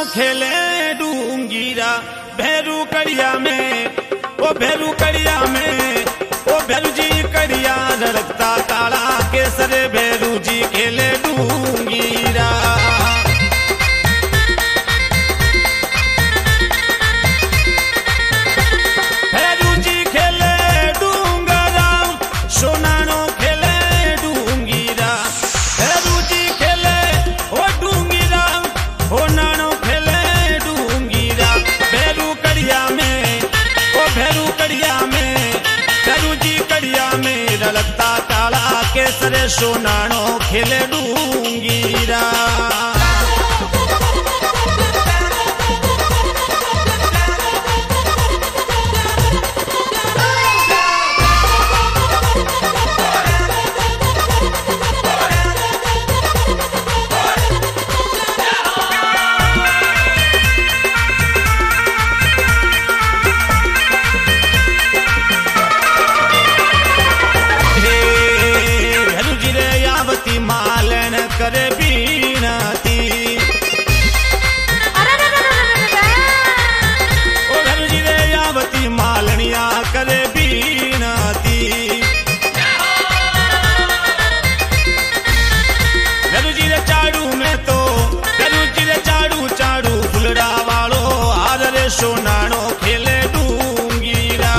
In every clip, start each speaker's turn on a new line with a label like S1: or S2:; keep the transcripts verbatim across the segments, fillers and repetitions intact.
S1: खेले डूंगीरा भैरू कड़िया में, ओ भैरू कड़िया में, ओ भैरू जी कड़िया रखता काला केसर भैरू जी खेले डूंगीरा। भैरू जी खेले डूंगरा सोनानो खेले डूंगीरा। भैरू जी खेले ओ डूंगीरा ओ नानो खेले डूंगीरा। भैरू कड़िया में, ओ भैरू कड़िया में, भैरू जी कड़िया में रलता काला केसर सोनानो खेले डूंगीरा। मालन करे बीनती, ओ भैरू जी रे यावती मालनिया करे बीनती। भैरू जी रे चाड़ू में तो, भैरू जी रे चाड़ू चाड़ू फुलड़ा वालो हार रे सोनानो खेले डूंगीरा।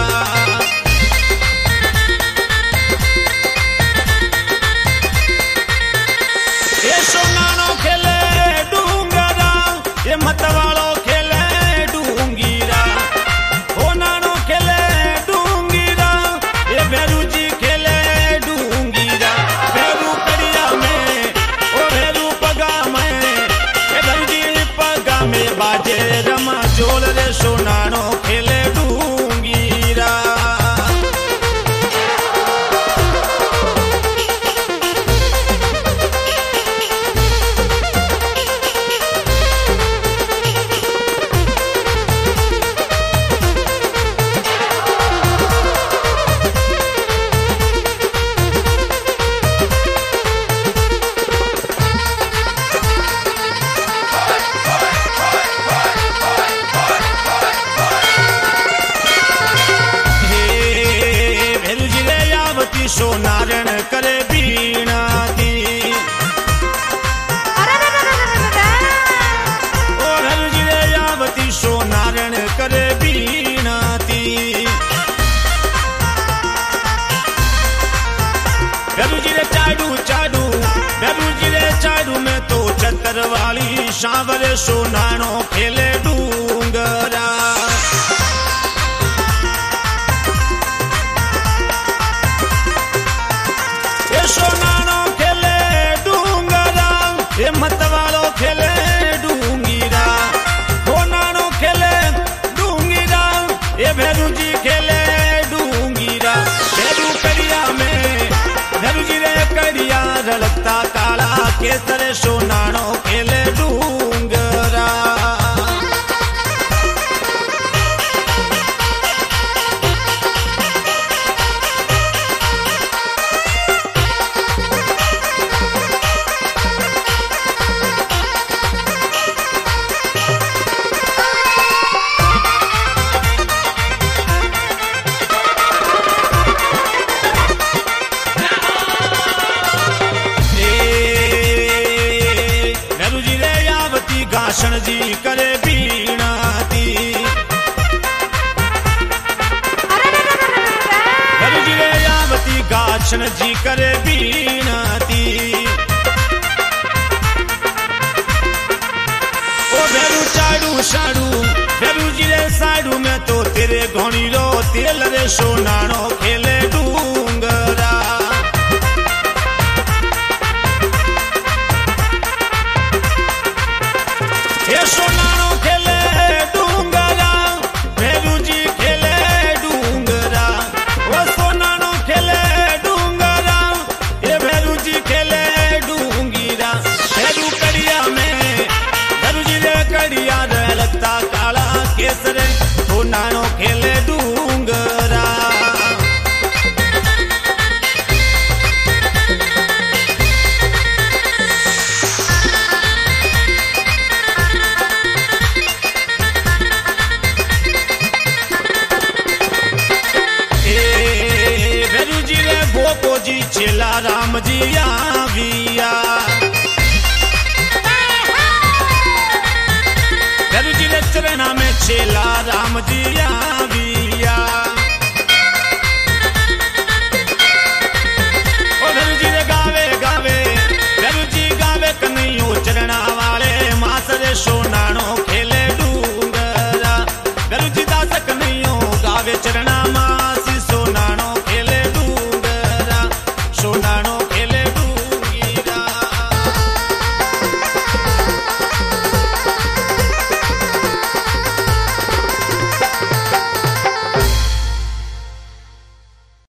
S1: सोनानो खेले डूंगरा ये मतवालो खेले डूंगीरा। ओ नानो खेले डूंगीरा ये भैरू जी खेले डूंगीरा। भैरू कड़िया में, ओ भैरू पगा में, ये भैरू जी पगा में बाजे रमा जोल रे सोनानो खेले डूंगीरा। सोनारण करे बीनाती, ओ भैरू जी रे यावती सोनारण करे बीनाती। भैरू जी रे चाडू चाडू, भैरू जी रे चाडू में तो चतर वाली सांवर सोनानो खेले डूंगरा। सोनानो खेले डूंगरा ये मतवालो खेले डूंगीरा। ओ नानो खेले डूंगीरा ये भैरू जी खेले डूंगीरा। भैरू कड़िया में, भैरू जी रे कड़िया रलता काला केसर सोनानो खेले डूंगरा। गाशन जी करे बीनाती, भैरू जी रे यावती गाशन जी करे बीनाती। ओ भैरू चाड़ू साड़ू, भैरू जी रे साड़ू में तो तेरे घोड़ी रो तेल रे सोनानो खेले डूंगरा। ये सोनानो खेले डूंगरा, भैरू जी खेले डूंगरा। ओ सोनानो खेले डूंगरा ये भैरू जी खेले डूंगीरा। भैरू कड़िया में, भैरू जी रे कड़िया रलता काला केसर सोनानो खेले डूंगरा। को जी चेला राम जी आविया। भैरू जी रे चरना में चेला राम जी आविया।